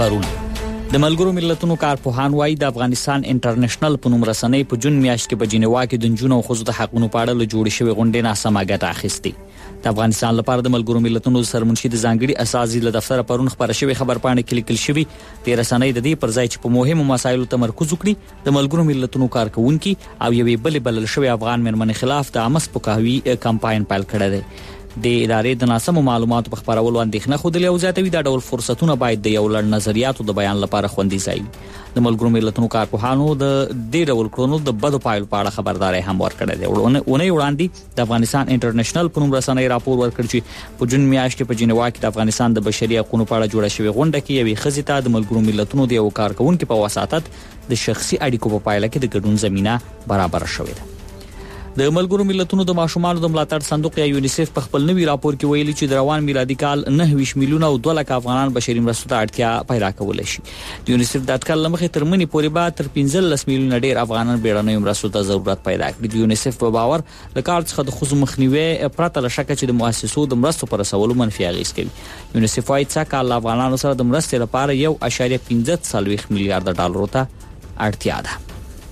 د ملګرو ملتونو کارپوهان وايي د افغانستان انټرنیشنل په نوم رسنۍ په جون میاشت کې په جنیوا کې د نجونو او ښځو د حقونو په اړه له جوړې شوې غونډې ناسمه ګټه اخیستې. د افغانستان لپاره د ملګرو ملتونو سرمنشي د ځانګړي اساسي له دفتر پرون خبره شوې خبرپاڼه کې لیکل شوی د رسنۍ د دې پر ځای چې په مهمو مسایلو تمرکز وکړي د ملګرو ملتونو کارکونکي او یوې بلل شوی افغان مېرمنې خلاف د امس پوکاوي کمپاین پیل کړی دی. د ادارې د ناسمو معلوماتو په خپرولو اندېښنه ښودلې او زیاتوي دا ډول فرصتونه باید د یو لړ نظریاتو د بیان لپاره خوندي ځای وي. د ملګرو ملتونو کارپوهانو د دې ډول کړنو د بدو پایلو په اړه خبرداري هم ورکړې ده. اونۍ وړاندې د افغانستان انټرنیشنل په نوم رسنۍ راپور ورکړ چې په جون میاشت کې په جنیوا کې د افغانستان د بشري حقوقو په اړه جوړه شوې غونډه کې یوې ښځې ته د ملګرو ملتونو د یو کارکونکي په واسطت د شخصي اړیکو په پایله کې د ګډون زمينه برابر شوې ده. د ملګرو ملتونو د ماشومانو د ملاتړ صندوق یا یونیسف په خپل نوي راپور کې ویلي چې د روان میلادي کال 9 میلیونه او 2 لک افغانان بشري مرستو ته اړتیا پیدا کولای شي. د یونیسف د اټکل لمخې تر منی پورې به تر 15 میلیونه ډیر افغانان بیړنۍ مرستو ته ضرورت پیدا کړي. د یونیسف په باور د کار څخه د خصوصي مخنیوي پرته له شک چې د مؤسسو د مرستو پر رسولو منفي اغیز کوي. یونیسف وايي چې کال افغانانو سره د مرستې لپاره 1.15 میلیارډ ډالر ته اړتیا ده.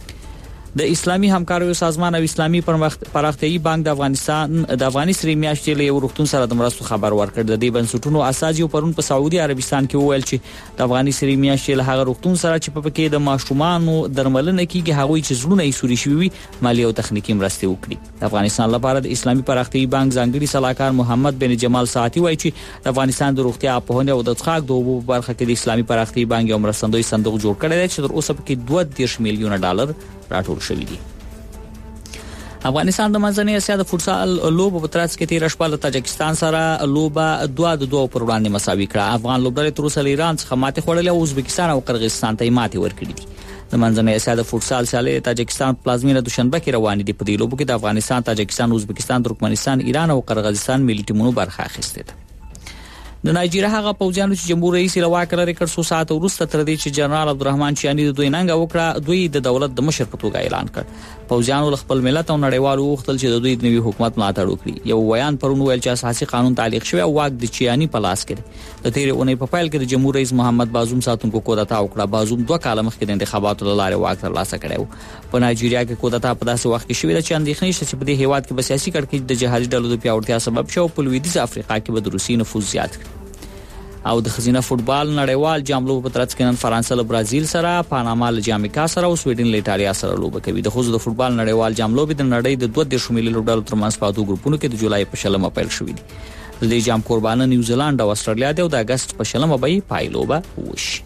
د اسلامي همکاریو سازمان او اسلامي پراختیایي بانک د افغاني سری میاشتې له یو روغتون سره د مرستو خبر ورکړ. د دې بنسټونو اساس یو پرون په سعودي عربستان کې وویل چې د افغاني سری میاشتې له هغه روغتون سره چې په پکې د ماشومانو درملنه کیږي هغوی چې زړونه یې سوري شوي مالی او تخنیکی مرستې وکړي. د افغانستان لپاره د اسلامي پراختیایي بانک ځانګړي صلاحکار محمد بن جمال ساعتي وایي چې د افغانستان د روغتیا په او د څښاک د اوبو برخه کې د اسلامي پراختیایي بانک یو مرستندوی صندوق جوړ کړی دی چې تر اوسه پکې 2 میلیونه ډالر راټول شوی دي. افغانستان د منځنۍ اسیا د فوتسال لوبو په ترڅ کې تیر شپه له تاجکستان سره لوبه 2-2 پر وړاندې مساوي کړه. افغان لوبډلې تر اوسه ایران څخه ماتې خوړلې او ازبکستان او قرغیزستان ته ماتې ورکړې دي. د منځنۍ اسیا د فوتسال سیالۍ تاجکستان پلازمینه دوشنبه کې روانې دي. په دې لوبو کې د افغانستان، تاجکستان، ازبکستان، ترکمنستان، ایران او قرغیزستان ملي ټیمونو برخه اخیستې ده. د نایجیریا هغه پوځیانو چې جمهور رئیس له واک لري کړ 100 ساعت وروسته تر دې چې جنرال عبدالرحمن چیانی د دوی ننګه وکړه دوی د دولت د مشر په توګه اعلان کړ. پوځیانو خپل ملت او نړیوالو وغوښتل چې د دوی د نوي حکومت ملاتړ وکړي. یو بیان پرون ویل چې اساسي قانون تعلیق شوی او واک د چیانی په لاس کې دی. د تیرې اونۍ په پیل کې د جمهور رئیس محمد بازوم ساتونکو کودتا وکړه. بازوم 2 کال مخکې د انتخاباتو لاره واک ترلاسه کړو. په نایجیریا کې کودتا په داسې وخت کې شوې ده چې اندېښنې شته چې په دې هیواد کې به سیاسي کړکېچ د جهادي ډلو د پیاوړتیا سبب شو. په لویدیځ افریقا کې به د روسي نفوذ زیات کړي. او د خزینه فوتبال نړیوال جام لوبو په ترڅ کې نن فرانسه له برازیل سره، پاناما له جامیکا سره او سویډن له ایټالیا سره لوبه کوي. د خوځو د فوتبال نړیوال جام لوبې د نړۍ د 2 ملي لوبډلو ترمنځ په 2 ګروپونو کې د جولای په 20 پیل شوې دي. د دې جام قربانه نیوزیلند او استرالیا دی او د اگست په 20 به پای لوبه وشي.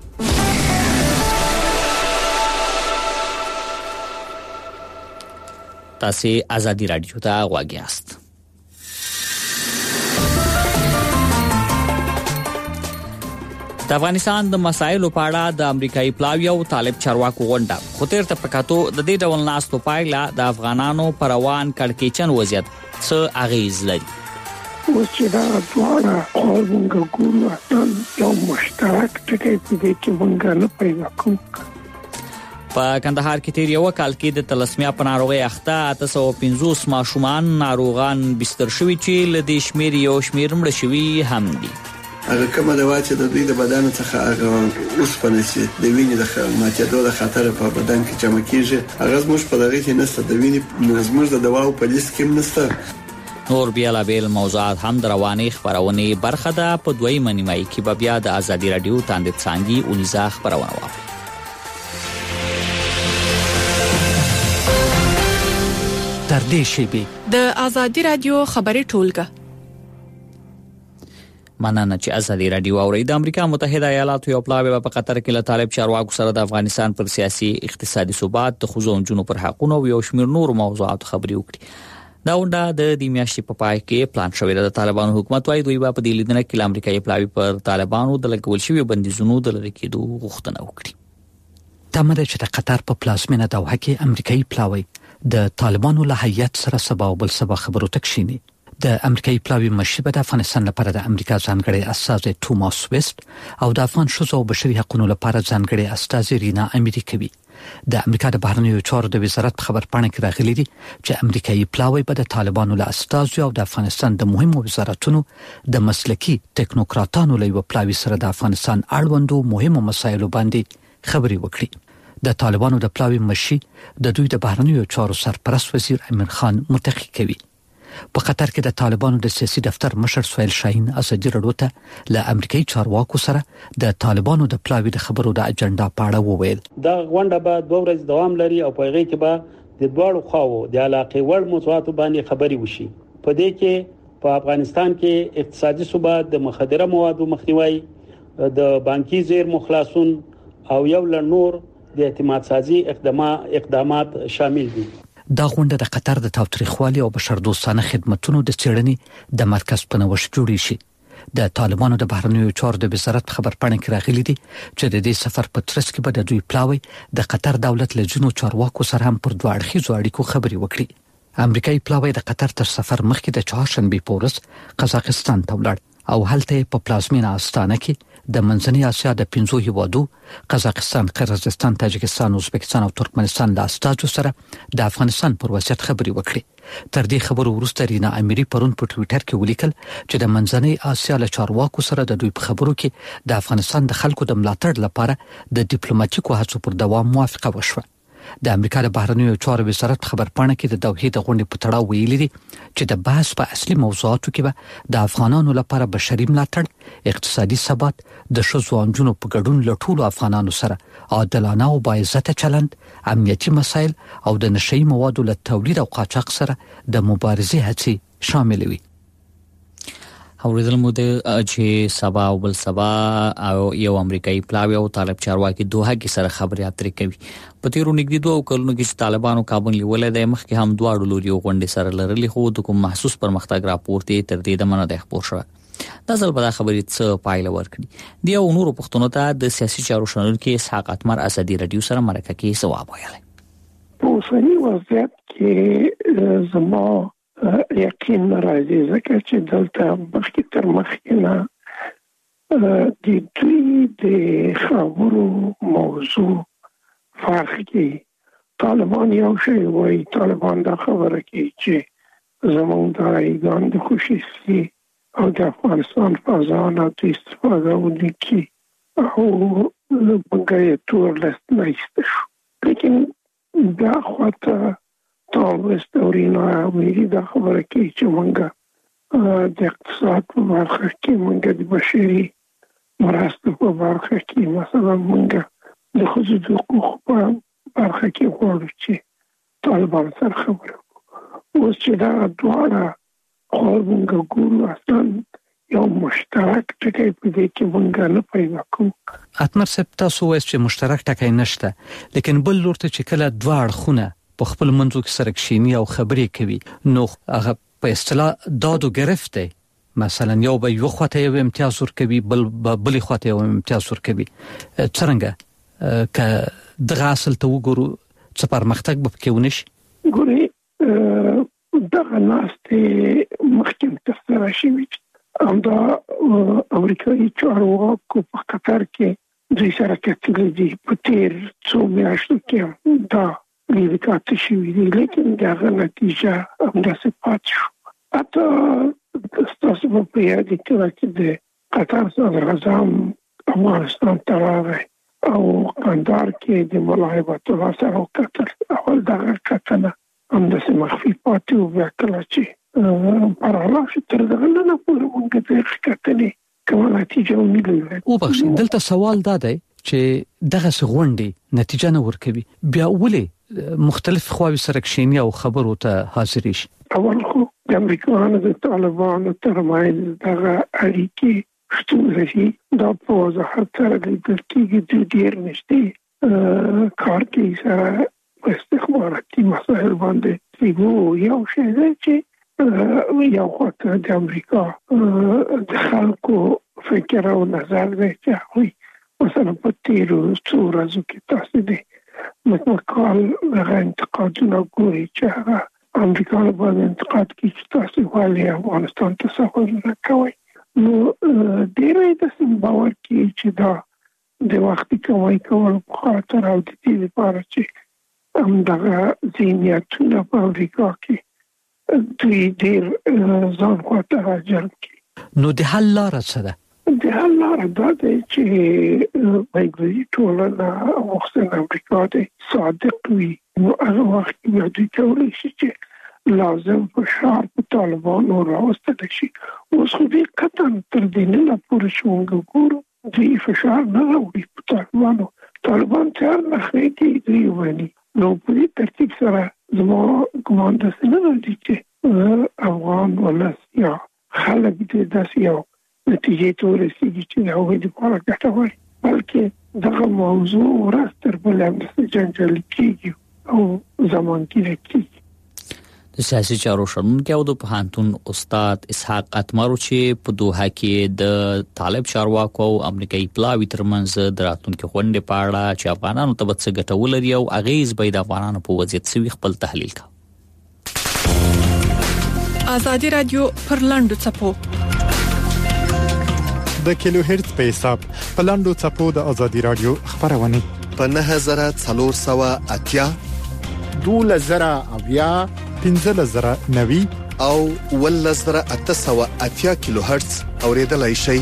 تاسو آزادی رادیو ته غواړئ است. د افغانستان د مسایلو په اړه د امریکایي پلاوی او طالب چارواکو غونډه خو تیر ته پکاتو د دې ډول ناستو پایله د افغانانو پر روان کړکېچن وضعیت څه اغیز لري. اوس چې دا دواړه خواږه ګورو یو مشترک ټکی په دې کې مونږ نه پیدا کوو. په کندهار کې تیر یو کال کې د تلسمیا په ناروغي اخته 850 ماشومان ناروغان بستر شوي چې له دې شمیر یو شمیر مړه شوي هم دي. هغه کومه دوا چې د دوی د بدن څخه هغه اوسپنه چې د وینې د ماتېدو د خطر په بدن کې جمع کیږي هغه زموږ په دغه کې نشته. د وینې زموږ د دواو په لیست کې نشته. نور بیلابیل موضوعات هم د رواني خبرونه برخه ده. په دویمه نیمایي کې به بیا د آزادي رادیو تاندې څنګه اونیزه خبرونه واوري. تر دې شیبې د آزادي رادیو خبري ټولګه مننه چې آزادي رادیو اوري. د امریکا متحده ایالاتو یو پلاوی په قطر کې له طالب چارواکو سره د افغانستان پر سیاسي اقتصادي ثبات د خزو جنونو پر حقونو او یو شمېر نور موضوعات خبري وکړي. دا ونده د دې میاشتې په پای کې پلان شوی د طالبانو حکومت وايي دوی په دې لیدنه کې امریکایي پلاوی پر طالبانو د لګول شوی بندیزونو د لری کېدو غوښتنه وکړي. تمره چې د قطر په پلازمینه دوحه کې امریکایي پلاوی د طالبانو له هیئت سره سبا او بل سبا خبرو تکشینی د امریکایي پلاوی مشر په افغانستان لپاره د امریکا ځانګړي استازي توماس ویست او د افغان شوزو او بشري حقوقو لپاره ځانګړي استازي رینا اميري کوي. د امریکا د بهرنیو چارو د وزارت خبرپاڼه کې راغلي دي چې امریکایي پلاوی په د طالبانو له استازو او د افغانستان د مهمو وزارتونو د مسلکي ټیکنوکراتانو له پلاوی سره د افغانستان اړوندو مهمو مسایلو باندې خبري وکړي. د طالبانو د پلاوی مشر د دوی د بهرنیو چارو سرپرست وزیر امیر خان متقی کوي. په قطر کې د طالبانو د سیاسي دفتر مشر سویل شاهین ازادي راډیو ته له امریکایي چارواکو سره د طالبانو د پلاوی د خبرو د اجنډا په اړه وویل. دا غونډه به 2 ورځې دوام لري او په هغه کې به د دوړو خواو د علاقې وړ موضوعاتو باندې خبري وشي. په دې کې په افغانستان کې اقتصادي ثبات، د مخدره موادو مخنیوي، د بانکي زیرمو خلاصون او یو لنور د اعتماد سازي اقدامات شامل دي. دا غونډه د قطر د تاوتریخوالي او بشردوستانه خدماتو د څېړنې د مرکز په نوښت جوړی شي. د طالبانو د بهرنیو چارو د وزارت خبرپاڼه کې راغلي دي چې د دې سفر په ترڅ کې به د دوی پلاوی د قطر دولت له جنو چارواکو سره هم پر دوه اړخیزو اړیکو خبري وکړي. امریکایي پلاوی د قطر تر سفر مخکې د چهارشنبه په ورځ قزاقستان ته ولاړ او هلته په پلازمینه استانه کې د منځنۍ اسیا د 5 هیوادو قزاقستان، قرغیزستان، تاجکستان، ازبکستان او ترکمنستان له استازو سره د افغانستان پر وضعیت خبري وکړي. تر دې خبرو وروسته رینا اميري پرون په ټوئیټر کې ولیکل چې د منځنۍ اسیا له چارواکو سره د دوی په خبرو کې د افغانستان د خلکو د ملاتړ لپاره د ډیپلوماټیکو هڅو پر دوام موافقه وشوه. د امریکا د بهرنیو چارو وزارت خبرپاڼه کې د دوحې د غونډې په تړاو ویلي دي چې د بحث په اصلي موضوعاتو کې به د افغانانو لپاره بشري ملاتړ، اقتصادي ثبات، د ښځو او نجونو په ګډون له ټولو افغانانو سره عادلانه او باعزته چلند، امنیتي مسایل او د نشئی موادو له تولید او قاچاق سره د مبارزې هڅې شامل وي. اوریدل مو د چې سبا او بل سبا او یو امریکایي پلاوی او طالب چارواکي دوه کې سره خبرې اترې کوي. په تیرو نږدې 2 کلونو کې چې طالبانو کابل نیولې د مخکې هم دواړو لوري غونډې سره لرلې، خو د کوم محسوس پرمختګ راپورته تر دې دمنه د خبر شوه. دا ځل به خبرې څه پایله ورکړي. دی او نورو پښتنو ته د سیاسي چارو شنل کې اسحاق اتمر ازادي رادیو سره مرکه کې ثواب ویل. په اوسني وضعیت کې زما یقین راځي ځکه چې دلته مخکې تر مخکې نه د دوی د خبرو موضوع فرق کې طالبان یو شی وایي. طالبان دا خبره کوي چې زموږ د ایران د خوشحالي او د افغانستان فضا د استفاده ونکړي او بنګای تور لست نایسته شو. لیکن دا خواته تاوست اورینا اميري دا خبره کوي چې مونږه د اقتصاد په برخه کې مونږه د بشري مرستو په برخه کې مثلا مونږه د حقوقو په برخه کې غواړو چې طالبان سره خبره وکړو. اوس چې دا دواړه خو مونږه ګورو اصلا یو مشترک ټکی په دې کې مونږه نه پیدا کوو. اتمر صاحب تاسو وایي چې مشترک ټکی نشته، لیکن بل لور ته چې کله دواړه خونه په خپل منځو کې سره کښینی او خبرې کوي نو هغه په اصطلاح دادو گرفته، مثلا یو به یو خواته یو امتیاز ورکوي بل خواته یو امتیاز ورکوي. څنګه ک دغه اصل ته وګورو چې پرمختګ به کې ونشي؟ ګوري دغه ناسته مخکې تر شوی همدا امریکایي چارواکو په قطر کې دوی سره کتلې دي په تیر څو میاشتو کې دا لیکات شوی دی، لیکن دغه نتیجه همداسې پات شو. حتی ستاسو په یاد کې چې د قطر صدر اعظم افغانستان ته راغی او قندار کې د ملاحبت الله سره وکتل. اول دغه کتنه همداسې مخفي پاتې و، بیا کله چې پر الله تر دغه نه پورې مونږ ته کتلې کومه نتیجه ونیول. او بخښئ، دلته سوال دا دی چې دغه غونډې نتیجه نه ورکوي، بیا ولې مختلف خواوې سره کښینی او خبرو ته حاضر شي؟ اول خو د امریکایانو د طالبانو ترمنځ دغه اړیکې شتون لري، دا په وضاحت سره لیدل کېږي. د ډېر نږدې کار کوي سره په استخباراتي مسایل باندې. یو شی دی چې یو خواته د امریکا د خلکو فکر او نظر دی چې هغوی مثلا په تیرو څو ورځو کې تاسو د مکمل هغه انتقادونه ګوري چې هغه امریکا له باندې انتقاد کوي چې تاسو ولې افغانستان ته سفر نه کوئ. نو ډېرې د باور کوي چې دا د وخت کمای کول په خاطر او د دې لپاره چې همدغه ذهنیتونه په امریکا کې دوی ډېر ځان خواته راجلب کړي. نو د حل لاره څه ده؟ د حل لاره دا ده چې بایګري ټولنه غوښتنه امریکا د صادق وي. نو هغه وخت کې دوی کولی شي چې لازم فشار په طالبانو راوستل شي. اوس خو دې قطعا تر دې نه پورې شوږ ګورو دوی فشار نه راوړي په طالبانو. طالبان تیار نه خېږي دوی ونی. نو په دې ترتیب سره زموږ ګمان داسې نه دی چې افغان ولس یا خلک دې داسې یو نتیجې ته ورسېږي چې د هغوی دپاره ګټه وایي، بلکې دغه موضوع ورځ تر بلې همداسې جنجالي کېږي او زمانګیره کېږي. د سیاسي چارو شنونکي او د پوهنتون استاد اسحاق اتمارو چې په دوحه کې د طالب چارواکو او امریکایي پلاوي ترمنځ د راتلونکي غونډې په اړه چې افغانانو ته به څه ګټه ولري او اغیز به د افغانانو په وضعیت سوي خپل تحلیل کا. ازادي رادیو پر لاندو چپو د کیلو هرتز په حساب په لاندو چپو د ازادي رادیو خبرونه په 9480 2000 1590 او 1880 کیلو هرتز اوریدلای شي.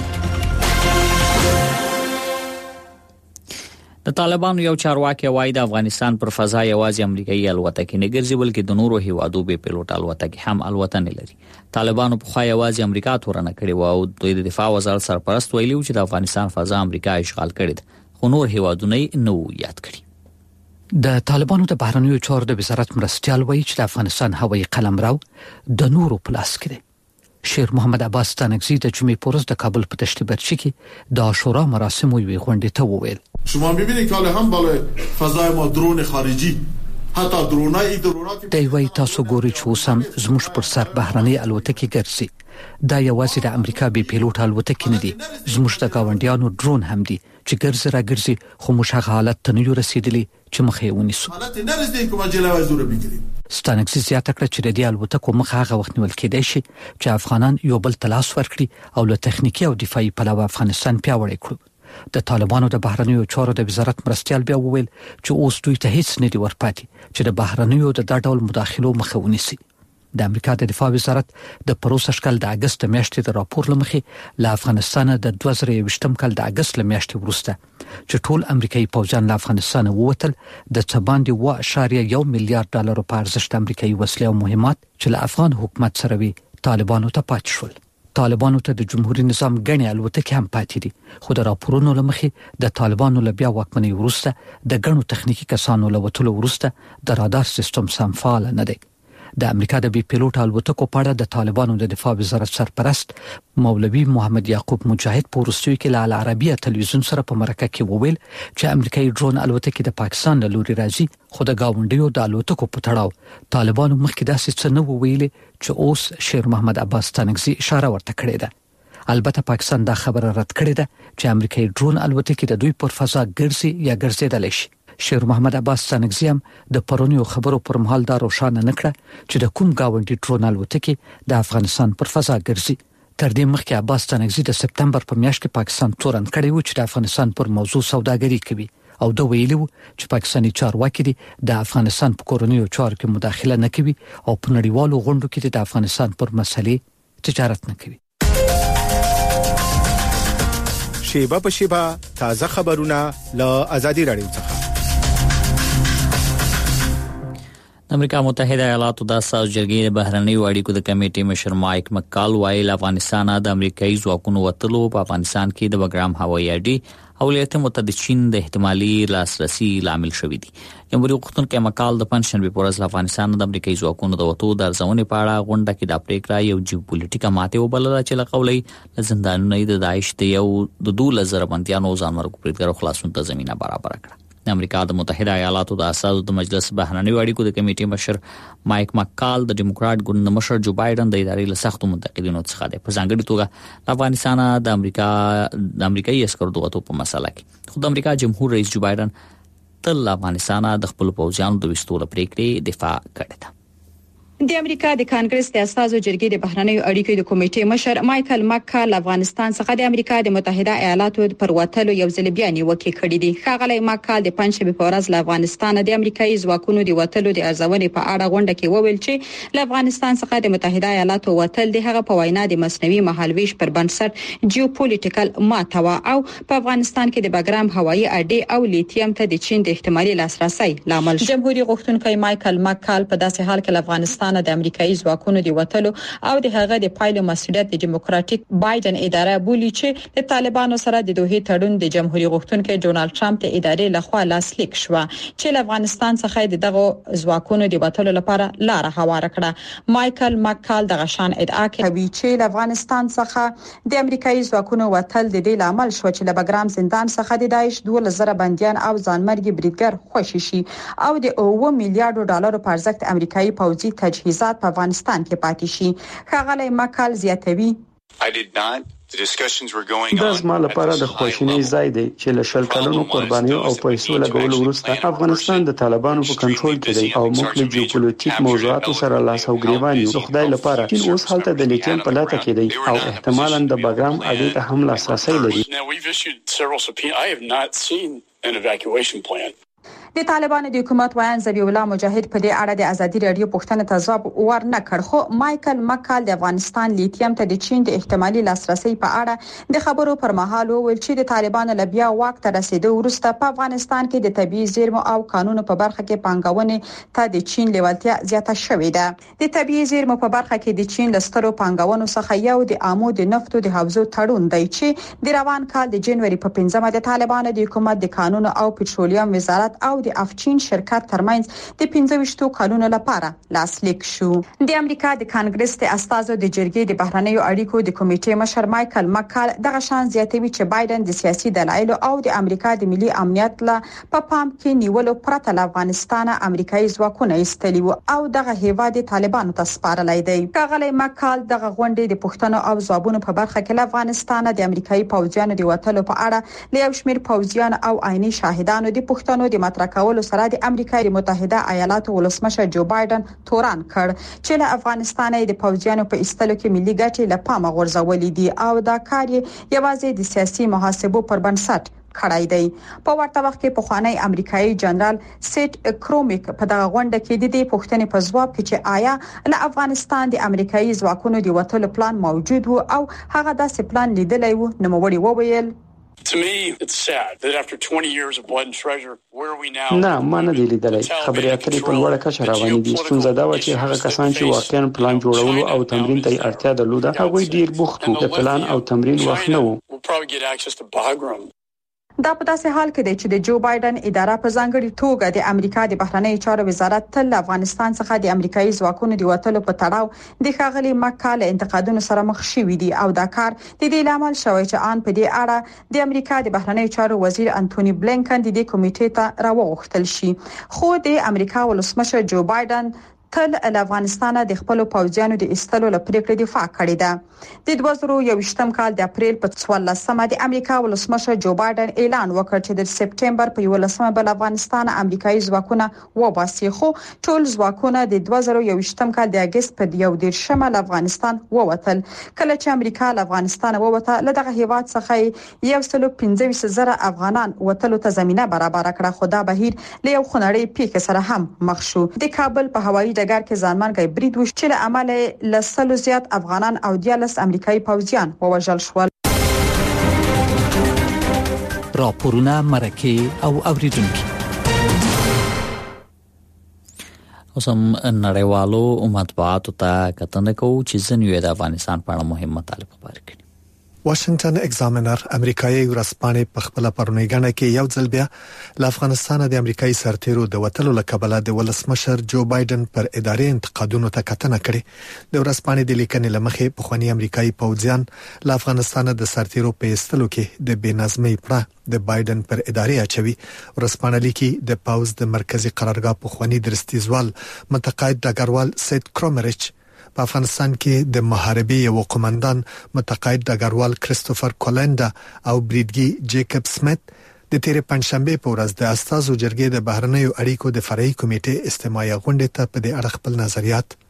د طالبانو یو چارواکي وایي د افغانستان پر فضا یوازې امریکایي الوتکې نه ګرځي بلکې د نورو هیوادو به پیلوټ الوتکې هم الوتنې لري. طالبانو په خوا یوازې امریکا تورنه کړې و او د دفاع وزارت سرپرست ویلي چې د افغانستان فضا امریکا اشغال کړې ده، خو نور هیوادونه نه یاد کړي. د طالبانو د بهرنیو چارو د وزارت مرستيال وایي چې د افغانستان هوایي قلمرو د نورو په لاس کې دی. شیر محمد عباس ستانکزی د جمعې پورز د کابل په دشت برچی کې د عاشورا مراسمو یوې غونډې ته وویل: شما می‌بینید که هم بالای فضای ما درون خارجی حتی درونای دی وایي تاسو ګورئ چې اوس هم زموږ پر سر بهرنۍ الوتکې ګرځي. دا یوازې د امریکا بي پیلوټ الوتکې نه دي، زموږ د گاونډیانو ډرون هم دي چې ګرځي را ګرځي، خو موږ هغه حالت ته نه یو رسیدلی چې مخې ونیسو. حالت نه رسیدلی کومه جلوه زور بګیري. ستانکزی زیاته کړه چې د دې الوتکو مخه هغه وخت نیول کېدای شي چې افغانان یو بل تلاش ورکړي او له تخنیکی او دفاعي پلوه افغانستان پیاوړی کړي. د طالبانو د بهرنیو چارو د وزارت مرستيال بیا وویل چې اوس دوی ته هیڅ نه دی ورپاتې چې د بهرنیو د ډول مداخلو مخه ونیسي. د امریکا د دفاع وزارت د پروسه شکل د اگست میاشتې د راپور لمخې له افغانستان د 2020 کال د اگست میاشتې وروسته چې ټول امریکایي پوځیان له افغانستان ووتل د څباندې 1.1 میلیارډ ډالر په ارزښت امریکایي وسلې او مهمات چې له افغان حکومت سره وی طالبانو ته پاتې شول. طالبانو ته د جمهوریت نظام غني الوتکې هم پاتې دي، خو د راپورونو لمخې د طالبانو له بیا واکمنۍ وروسته د غنو تخنیکی کسانو له وټولو وروسته د رادار سیستم سم فعال نه دی. د امریکا د بي پیلوټ الوتکو په اړه د طالبانو د دفاع وزارت سرپرست مولوي محمد یعقوب مجاهد په وروستیو کې له العربیه تلویزیون سره په مرکه کې وویل چې امریکایي ډرون الوتکې د پاکستان له لوري راځي، خو د گاونډیو د الوتکو په تړاو طالبانو مخکې داسې څه نه ویلي چې اوس شیر محمد عباس ستانکزی اشاره ورته کړې ده. البته پاکستان دا خبره رد کړې ده چې امریکایي ډرون الوتکې د دوی پر فضا ګرځي یا ګرځیدل شي. شیر محمد عباس ستانکزی هم د پرونیو خبرو پر مهال دا روښانه نکړه چې د کوم گاونډي ډرون الوتکې د افغانستان پر فضا ګرځي. تر دې مخکې عباس ستانکزی د سپتمبر په میاشت کې پاکستان تورن کړی و چې د افغانستان پر موضوع سوداګري کوي او دا ویلي و چې پاکستاني چارواکي دي د افغانستان په کورنیو چارو کې مداخله نه کوي او په نړیوالو غونډو کې د افغانستان پر مسلې تجارت نه کوي. شیبه په شیبه تازه خبرونه له ازادي رادیو څخه. امریکا متحده ایالاتو د اساس جرګې د بهرنیو اړیکو د کمیټې مشر مایک مکال وایي افغانستان د امریکایي ځواکونو وټلو په افغانستان کې د بګرام هوایي اډې او ولایت متحده چین د احتمالي لاسرسي لامل شوې دي. جمهوریت غوښتونکي مکال د پنځشنبه په ورځ افغانستان د امریکایي ځواکونو د وټو د ارزونې په اړه غونډه کې د پریکړه یو جیوپولیټیکه ماته وبلله چې لقولې زندانونه د داعش د یو د 2000 بنديانو ځانمرګ پریکړه خلاصون ته زمينه برابر کړه. امریکا د متحده ایالاتو د اساسو د مجلس بهرنیو اړیکو د کمیټې مشر مایک مکال د ډیموکرات ګوند مشر جو بایدن د ادارې له سختو منتقدینو څخه دی. په ځانګړي توګه افغانستان د امریکایي عسکرو د وټو په مسله کې خو د امریکا جمهور رئیس جو بایدن تل افغانستان د خپل پوځیانو د وستولو پریکړې دفاع کړې ده. د امریکا د کانګرس د اساسو جرګې د بهرنیو اړیکو د کمیټې مشر مایکل مکال افغانستان څخه د امریکا د متحده ایالاتو پر وټلو یو ځل بیا نیوکه کړې دي. ښاغلی مکال د پنځشنبه په ورځ له افغانستان د امریکایي ځواکونو د وټلو د ارزونې په اړه غونډه کې وویل چې له افغانستان څخه د متحده ایالاتو وټل د هغه په وینا د مصنوعي مهالويش پر بنسټ جیوپولیټیکل ماتوا او په افغانستان کې د بګرام هوایي اډې او لیتیم ته د چین د احتمالي لاسرسي لامل. جمهوریت غوښتونکي مایکل مکال په داسې حال کې افغانستان د امریکایي ځواکونو د وټلو او د هغه د پایلو مسؤلیت د ډیموکراټیک بایدن اداره بولی چې د طالبانو سره د دوه تړون د جمهوریت غوښتونکي ډونالد ټرمپ د ادارې لخوا لاسلیک شو چې له افغانستان څخه دغه ځواکونو د وټلو لپاره لار هواره کړه. مایکل مکال د غشان ادعا کوي چې له افغانستان څخه د امریکایي ځواکونو وټل د دې لامل شو چې له بګرام زندان څخه د داعش 12,000 بنديان او ځانمرګي بریدګر خوشي شي او د 9 میلیارډ ډالر په ارزښت امریکایي پوځي تجهیزات په افغانستان کې پاتې شي. ښاغلی مکال زیاتوي دا زما لپاره د خوشینۍ ځای دی چې له شل کلونو قربانیو او پیسو لګولو وروسته افغانستان د طالبانو په کنټرول کې دی او موږ له جیوپولیټیک موضوعاتو سره لاس او ګریوان یو. خدای لپاره چې اوس هلته د لیتیم په لټه کې دی او احتمالاً د بګرام اډې ته هم لاسرسي لري. د طالبانو د حکومت وایي ذبیح الله مجاهد په دې اړه د ازادي رادیو پوښتنه ته ځواب ورنکړ، خو مایکل مکال د افغانستان لیتیم ته د چین د احتمالي لاسرسي په اړه د خبرو پر مهال وویل چې د طالبانو له بیا واک ته رسیدو وروسته په افغانستان کې د طبيعي زیرمو او قانونو په برخه کې پانګونې ته د چین لیوالتیا زیاته شوې ده. د طبيعي زیرمو په برخه کې د چین لسترو پانګونو څخه یو د آمو د نفتو د حوزو تړون دی چې د روان کال د جنوري په 5مه د طالبانو د حکومت د قانونو او پټرولیم وزارت او د افچین شرکت ترمنځ د 15 کلونو لپاره لاسلیک شو. د امریکا د کانګرس د استازو د جرګې د بهرنیو اړیکو د کمیټې مشر مایکل مکال دغه شان زیاتوي چې بایدن د سیاسي دلایلو او د امریکا د ملي امنیت له په پام کې نیولو پرته له افغانستان امریکایي ځواکونه ایستلي وو او دغه هیواد طالبانو ته سپارلی دی. ښاغلی مکال دغه غونډې د پښتنو او ځوابونو په برخه کې له افغانستان د امریکایي پوځیانو د وټلو په اړه له یو شمېر پوځیان او عیني شاهدانو د پښتنو د مطرح کولو سره د امریکا متحده ایالاتو ولسمشر جو بایدن توران کړ چې له افغانستان د پوځیانو په ایستلو کې ملي ګټې له پامه غورځولې دي او دا کار یوازې د سیاسي محاسبو پر بنسټ کړای دی. په ورته وخت کې پخوانی امریکایي جنرال سیټ کرومیک په دغه غونډه کې د دې پوښتنې په ځواب کې چې آیا له افغانستان د امریکایي ځواکونو د وټلو پلان موجود وو او هغه داسې پلان لیدلی وو، نوموړي وویل نه ما نه دی لیدلی. خبرې اترې په لوړه کچه روانې دي. ستونزه دا و چې هغه کسان چې واقعا پلان جوړولو او تمرین ته اړتیا درلوده هغه ډیر بوخت وو. د پلان او تمرین وخت نه وو. دا په داسې حال کې دی چې د جو بایدن اداره په ځانګړي توګه د امریکا د بهرنیو چارو وزارت تل افغانستان څخه د امریکایي ځواکونو د وټلو په تړاو د ښاغلي مکال انتقادونو سره مخ شوې دي او دا کار د دې لامل شوی چې ان په دې اړه د امریکا د بهرنیو چارو وزیر انټونی بلینکن د دې کمیټې ته راوغوښتل شي، خو د امریکا ولسمشر جو بایدن تل له افغانستان د خپل پوځیانو د ایستلو لپاره دفاع کړې ده. د 2021م کال د اپریل په 14مه د امریکا ولسمشر جو بایدن اعلان وکړ چې د سپټمبر په 11مه بل افغانستان امریکایي ځواکونه وباسي، خو ټول ځواکونه د 2021م کال د اگست په 11مه له افغانستان ووتل. کله چې امریکا له افغانستان ووته له دغه هیواد څخه 125,000 افغانان وټلو ته زمينه برابر کړه، خو دا بهیر له یو خنړې پیښې سره هم مخ شو. د کابل په هوایي ډګر کې ځانمرګي برید وشو چې له عمله لسلو زیات افغانان او 14 امریکایي پوځیان ووژل شول. راپورونه مرکه او اوریدونکو اوسم نړیوالو مطبوعاتو ته کتنه کوو چې ځنوي د افغانستان په اړه مهم مطالب خبرې کړي. واشنگټن ایگزامینر امریکایي ورځپاڼې په خپل پرونیګنه کې یو ځل بیا له افغانستان د امریکایي سرتیرو د وټلو لکبله د ولسمشر جو بایدن پر اداري انتقادونو ته کتنه کړې. د ورځپاڼې د لیکنې لمخې پخوانی امریکایي پوځیان له افغانستان د سرتیرو په ایستلو کې د بېنظمۍ پړه د بایدن پر اداري اچوي. ورځپاڼه لیکي د پاوز د مرکزی قرارګاه پخوانی درستیزوال متقاعد ډګروال سیټ کرومریچ په افغانستان کې د محاربې یو قومندان متقاعد ډګروال کریستوفر کولندا او بریډګي جیکب سمیت د تیر پنځشنبه په ورځ د استازو جرګې د بهرنیو اړیکو د فرعي کمیټې استماعي غونډې ته په دې اړه خپل نظریات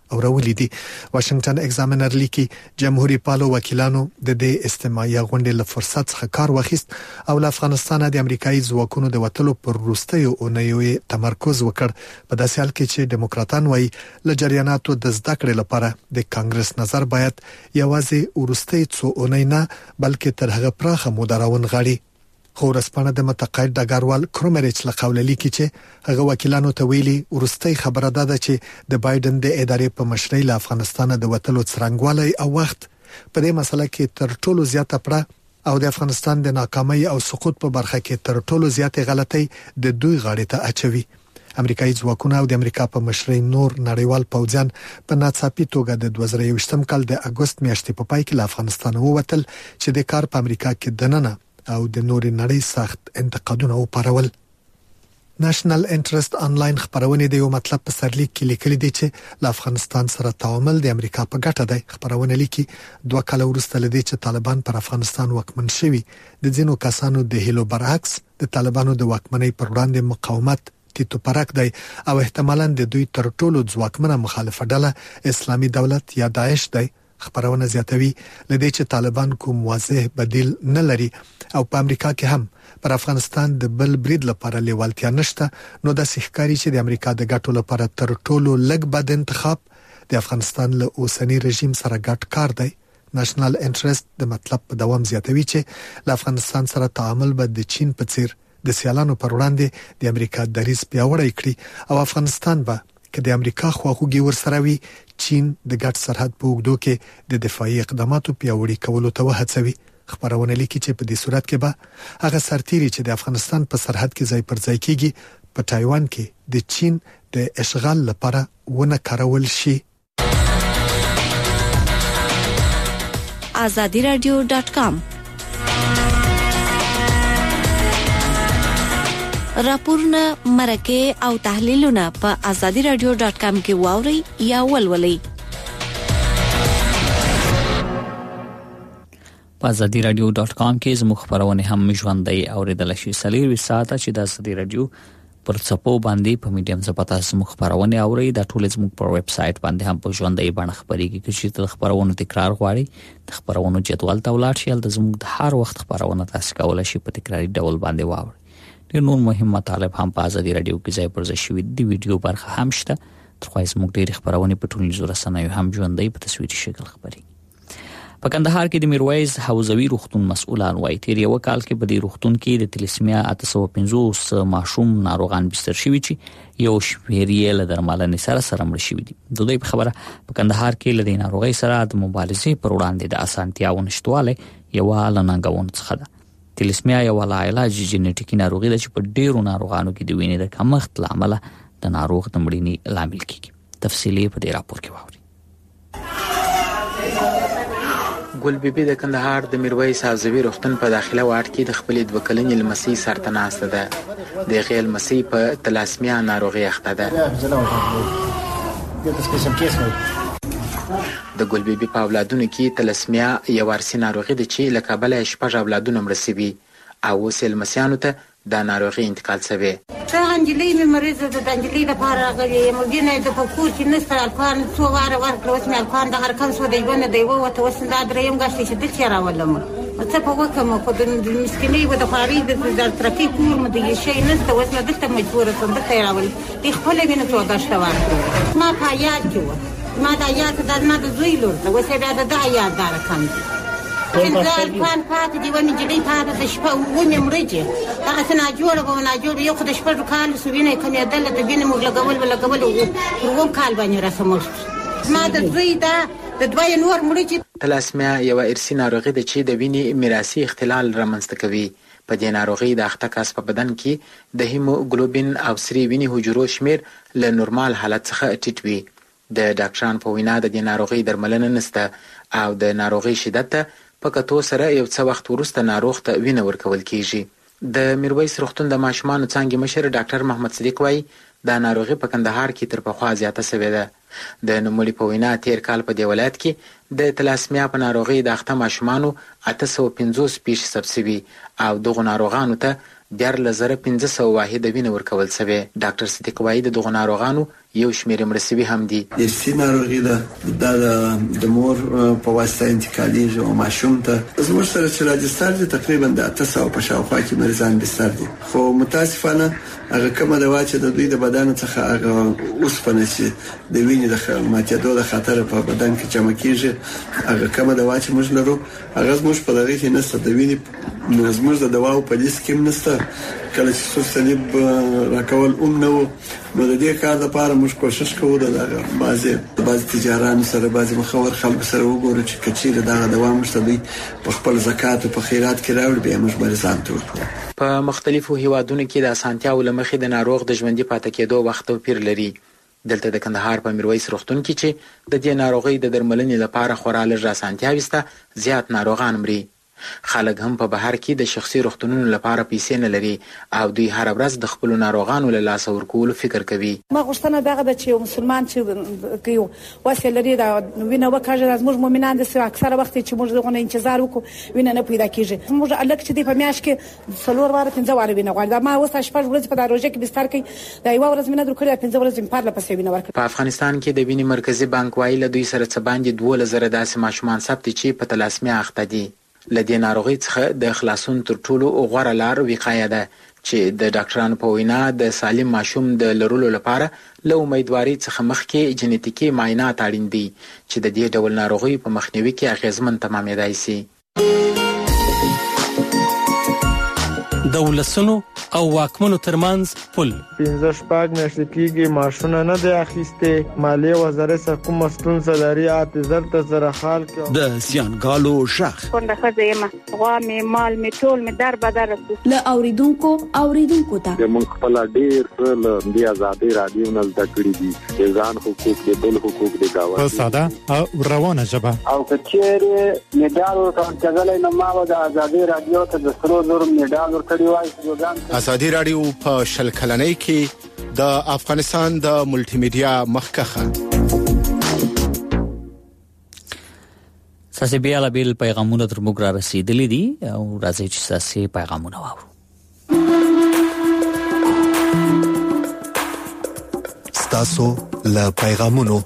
اورولې دي. واشنگټن ایگزامینر لیکي جمهوریت پالو وکیلانو د دې استماعي غونډې له فرصت څخه کار واخیست او له افغانستان د امریکایي ځواکونو د وټلو پر وروستیو اونیو تمرکز وکړ. په داسې حال کې چې دیموکراتان وايي له جریاناتو د زده کړې لپاره د کانګرس نظر باید یوازې وروستي څو اونۍ نه بلکې تر هغه پراخه موده راونغاړي. خو رسپانه د متقاعد ډګروال کرومریچ له قوله لیکي چې هغه وکیلانو ته ویلي ورستۍ خبره ده چې د بایدن د ادارې په مشرۍ له افغانستان د وټلو څرنګوالي او وخت په دې مسله کې تر ټولو زیاته پړه او د افغانستان د ناکامۍ او سقوط په برخه کې تر ټولو زیاتې غلطۍ د دوی غاړې ته اچوي. امریکایي ځواکونه او د امریکا په مشرۍ نور نړیوال پوځیان په ناڅاپي توګه د 2023 کال د اگست میاشتې په پای کې له افغانستان ووتل چې د کار په امریکا کې دننه او د نوري نړۍ سخت انتقادونه وپارول. نېشنل انټرست انلاین خبرونه د یو مطلب په سرلیک کې لیکلي دي چې له افغانستان سره تعامل د امریکا په ګټه دی. خبرونه لیکي 2 کال وروسته لدی چې طالبان پر افغانستان واکمن شوي د ځینو کسانو د هیلو برعکس د طالبانو د واکمنۍ پر وړاندې مقاومت تیتو پرک دی او احتمالاً د دوی تر ټولو ځواکمنه مخالفه ډله اسلامي دولت یا داعش دی. خبرونه زیاتوي لدی چې طالبان کوم واضح بدیل نه لري او په امریکا کې هم پر افغانستان د بل برید لپاره لیوالتیا نشته. نو د ښکاری چې د امریکا د ګټو لپاره تر ټولو لږ بد انتخاب د افغانستان له اوسنی رژیم سره ګډ کار دی. نېشنل انټرست د مطلب په دوام زیاتوي چې له افغانستان سره تعامل به د چین په څیر د سیالانو پر وړاندې د امریکا دریځ پیاوړی کړي او افغانستان به که د امریکا خواخوږي ورسره وي چین د ګډ سرحد په اوږدو کې د دفاعي اقداماتو پیاوړي کولو ته وهڅوي. خبرونه لیکي چې په دې صورت کې به هغه سرتیري چې د افغانستان په سرحد کې ځای پر ځای کیږي په تایوان کې د چین د اشغال لپاره ونه کارول شي. azadiradio.com راپورونه مرکه او تحلیلونه په azadiradio.com کې واوري یا ولولئ. په azadiradio.com کې زموږ خبرونه هم ژوندۍ اوریدل شي. سلیری ساعته چې د azadi radio پر څپو باندې په میډیم زپتا زموږ خبرونه اوري د ټول زموږ پر ویب سټ باندې هم په ژوندۍ باندې خبريږي چې د خبرونو تکرار غواړي د خبرونو جدول ته ولاړ شي د زموږ د هر وخت خبرونه تاسو کولای شي په تکراری ډول باندې واوري. د نور مهم مطالب هم په azadi radio کې ځای پر ځای شوی دی. ویډیو برخه هم شته. تر خو زموږ ډېر خبرونه په ټولنیزو رسنیو هم ژوندۍ په تصویري شکل خبري. په کندهار کې د میرویس حوزوي روغتون مسؤلان وایي تیر یو کال کې په دې روغتون کې د تلیسمیا 850 ماشوم ناروغان بستر شوي چې یو شمېر له درملنې سره مړ شوي دي. د دوی په خبره په کندهار کې له دې ناروغۍ سره د مبارزې پر وړاندې د اسانتیاو نشټواله یو لنګون څخه ده. تلیسمیا یو علاج جینیټیکي ناروغي ده چې په ډیرو ناروغانو کې د وینې د کمښت لامل د ناروغ د مړینې لامل کیږي. تفصیلی په دې راپور کې واوري. ګل بیبي د کندهار د میرویس حوزوي روغتون په داخله واټ کې د خپلې 2 کلنې لمسۍ سرته ناسته ده. د غیل لمسۍ په تلاسمیا ناروغي اخته ده. د ګل بیبي په اولادونو کې تلاسمیا یو ورسي ناروغي ده چې له کابل 6 اولادونه مړ شوي او وسل مسیانو ته د ناروغي انتقال شوی. انجلۍ مې مریضه ده. د انجلۍ لپاره راغلې یم. دینه د پکور چې نسته الکان څو واره ورکړه. اوس مې الکان د هر کم څو دی ونه دی ووته. اوس دا درېیم ګاشتې چې دلته راولم. څه په وکم خو د مسکینۍ و د خوارۍ د ترافیک کور مې د شي نسته. اوس مې دلته مجبوره شوم دلته راولم. دې خپله وینه څو ګاشته ورکړه. ما په یاد کې وه. ما دا یاد د ما د زوی لور ده. اوس بیا د دا یاد دار کم دي. الکان پاتې دی ونې جدي پاتې د شپه ونې مړجې هغه څه ناجوړه به ناجوړه یو خو د شپږ کال سو وینې کمېدله د وینې موږ لګول پر اووم کال باندې رسموږ. ما د زوی دا د دوی نور مړجې. تلاسمیا یو ارثي ناروغي ده چې د وینې میراثي اختلال رامنځته کوي. په دې ناروغي د اخته کس په بدن کې د هیموګلوبین او سری وینې حجرو شمیر له نورمال حالت څخه ټیټ وي. د ډاکټرانو په وینا د دې ناروغي درملنه نشته او د ناروغي شدت ته په کتو سره یو څه وخت وروسته ناروغ ته وینه ورکول کیږي. د میرویس روغتون د ماشومانو څانګې مشر ډاکټر محمد صدیق وایي دا ناروغي په کندهار کې تر پخوا زیاته شوې ده. د نوموړي په وینا تیر کال په دې ولایت کې د تلاسمیا په ناروغي د اخته ماشومانو 850 پیښې ثبت شوي او دغه ناروغانو ته 14500 واحد وینه ورکول شوی. ډاکټر صدیق وایي د دغه ناروغانو یو شمېر مرسوي هم دي. ارثي ناروغي ده د مور په واسطه انتقالي او ماشوم ته زموږ سره چې راجستر دي تقریبا د 800 په شاوخوا کې مریضان بستر دي. خو متاسفانه هغه کومه دوا چې د دوی د بدن څخه هغه اوسپنه چې د وینې د ماتېدو د خطر په بدن کې جمع کیږي هغه کومه دوا چې موږ لرو هغه موږ په دغه کې نشته. د وینې زموږ د دواو په لیست کې نشته. کله چې څو صلیب راکول نو د دې کار لپاره موږ کوشش کوو د بعض تجارانو سره بعض مخور خلکو سره وګورو چې کچېره دا دوا موږ ته دوی په خپل زکات او په خیرات کې راوړي بیا موږ مریضان ته ورکوو. په مختلفو هیوادونو کې د اسانتیاو لمخې د ناروغ د ژوندۍ پاتې کېدو وخت توپیر لري. دلته د کندهار په میرویس روغتون کې چې د دې ناروغۍ د درملنې لپاره خورا لږ اسانتیاوې شته، زیات ناروغان مري. خلک هم په بهر کې د شخصي روغتونونو لپاره پیسې نه لري او دوی هر ورځ د خپل ناروغانو له لاس ورکول فکر کوي. ما غوښتنه دغه د چې مسلمان چې کيو واسه لري دا وینه وکړه زموږ مؤمنان د اکثره وخت چې موږ دغه انتظار وکړو وینه نه پیدا کیږي. موږ الک چې په میاش کې څلور واره 15 واره وینه غواړي. دا ما اوس شپږ ورځې په دروژه کې بستر کې دا یو ورځ مینه درکړه 15 ورځې په لپاره پسې وینه ورکړه. په افغانستان کې د وینې مرکزی بانک وایي له دوی سره څه باندې 2000 داسې ماشومان ثبت چې په تلاسمیا اخته دي. لدې ناروغي څخه د خلاصون تر ټولو غوره لار وقایه ده چې د ډاکټرانو په وینا د سالم ماشوم د لرلو لپاره له امیدواري څخه مخکې جنیتیکي معاینات اړین دي چې د دې ډول ناروغي په مخنیوي کې اغیزمن تمامېدای شي. د ولسونو او واکمنو ترمنځ پل 15 میاشتې کېږي ماشونه نه دی اخیسته. مالیه وزارت څخه کوم ستونزه لري اعتذار ته زره حال کې د سیانګالو شخ څنګه خزه غوا می مال می ټول می در بدر له اوریدونکو ته موږ خپل ډیر له دې ازادي رادیو نه زده کړی دي ځان حقوق دي بل حقوق دي گاوه په ساده او روانه ژبه او کچېره میډال ورکړل نو ما د ازادي رادیو ته د سرو زر میډال ورکړی. ازادي رادیو په شل کلنۍ کې د افغانستان د ملټي میډیا مخکخه ساسي بیا لا بیل پیغامونه تر موږ را رسیدلې دي او راځي چې ساسي پیغامونه واورو. ستاسو له پیغامونو.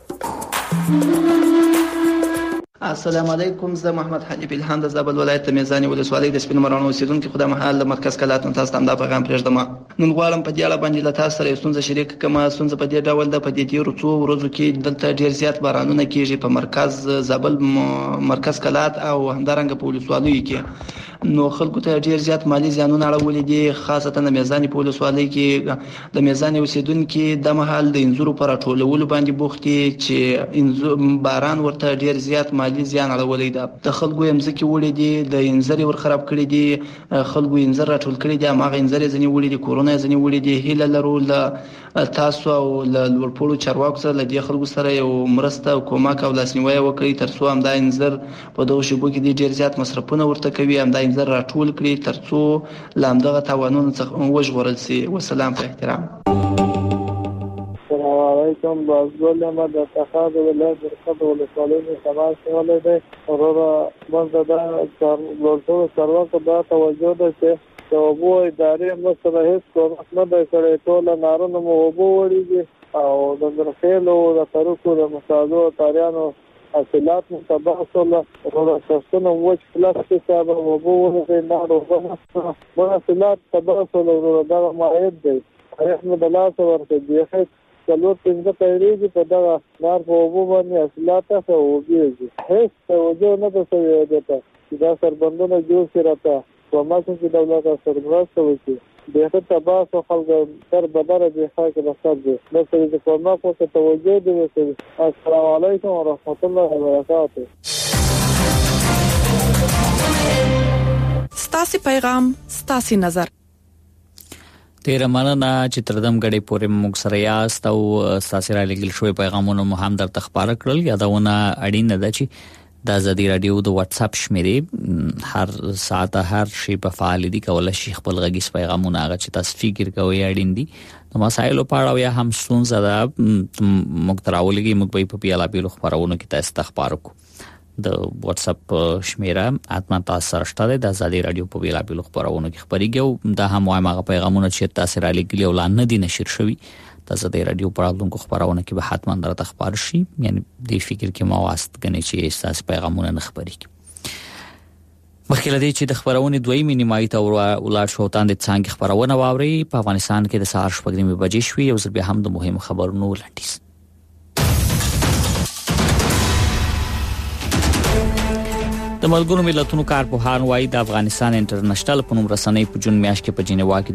السلام علیکم، زه محمد حنیف الهام د زابل ولایت میزانی ولسوالۍ د سپین مرانو اوسیدونکو خدای محل د مرکز کلات نن تاسو ته دا پیغام پرېږدم. نن غواړم په دې اړه باندې له تاسو سره ستونزه شریک کړم. ستونزه په دې ډول ده، په دې تیرو څو ورځو کې دلته ډیر زیات بارانونه کیږي په مرکز زابل مرکز کلات او همدارنګه په ولسوالیو کې. نو خلکو ته ډیر زیات مالی زیانونه اړولې دي، خاصتا د میزانی په ولسوالۍ کې د میزانی اوسیدونکو د محل د انځورو پر ټولولو باندې بوخت دي چې باران ورته ډیر زیات مالی زیان اړولې ده. د خلکو یمځکه وړي دي، د انځر ور خراب کړي دي، خلکو انځر راټول کړي دي، هغه انځر ځنی وړي دي، کورونه ځنی وړي دي. هیله لرو له تاسو او له لوړپوړو چارواکو سره د خلکو سره یو مرسته او کومک او لاسنیوي وکړي ترڅو هم دا انځر په دغه شیبو کې ډیر زیات مصرفونه ورته کوي، هم دا انځر راټول کړي ترڅو لامدغه تاوانونه څخه وژغورل شي. والسلام په احترام. السلام علیکم. بازول ما د تخاذ ولایت برخه ولسوالۍ سماج څخه ده ورته باندې دا ورته سرواکو دا توجه ده چې وبو ادارې مسله هیڅ کوم نه ده کړې. ټول نارونه مو وبو وړيږي او د درخېلو د طرقو د مساعدو تاریانو حاصلات متباصل ورسونه وچ پلاستیک صاحب وبو ورته نارونه حاصلات تباصل ورته ماید دی. رحمت الله ورته دی څلور پنځه پیریږي په دغه نار په وبو باندې حاصلات ته وبېږي. هیڅ توجه نه ده شوې ده چې دا سربندونه جوړ شي راته وماسه چې دولت سرمرسته وکړي. دغه تباہ خلک تر بدره دی خاطر بسد دی نو چې کومه کو توجه دی. السلام علیکم ورحمت الله وبرکاته. ستاسو پیغام ستاسو نظر. تیر مننه چې تردم غړي پورې موږ سره یاست او ستاسو را لګل شوی پیغامونه مو هم در تخبار کړل. یادونه اړینه ده چې د ازادي رادیو د واتس اپ شمیرې هر ساعت هر شی په فعال دي، کولای شي خپل غږیز پیغامونه هغه چې تاسو فکر کوئ اړین دي د مسایلو په اړه یا هم ستونزه ده موږ تراولېږي موږ په پیاله پیلو خبرونه کې تاسو تخبار وکړو. د واتس اپ شمیره اتمن تاسو سره شته د ازادي رادیو په ویلا بیل خبرونه کې خبريږي او دا هم وايمه پیغامونه چې تاسو را لګلی او لاندې دي نشر شوی د ازادي رادیو په اړه کوم خبرونه کې به حتما درته خبر شي یعنی د فکر کې ما واست غني چې تاسو پیغامونه نه خبريږي مخکې لدی چې د خبرونه دویمه نیمایي ته ولر شو تاند څنګه خبرونه واوري په افغانستان کې د سهار شپږ بجې شوې او زه به هم د مهم خبرونو لاندې د ملګرو ملتونو کارپوهان وايي د افغانستان انټرنیشنل په نوم رسنۍ په جون میاشت کې په جنیوا کې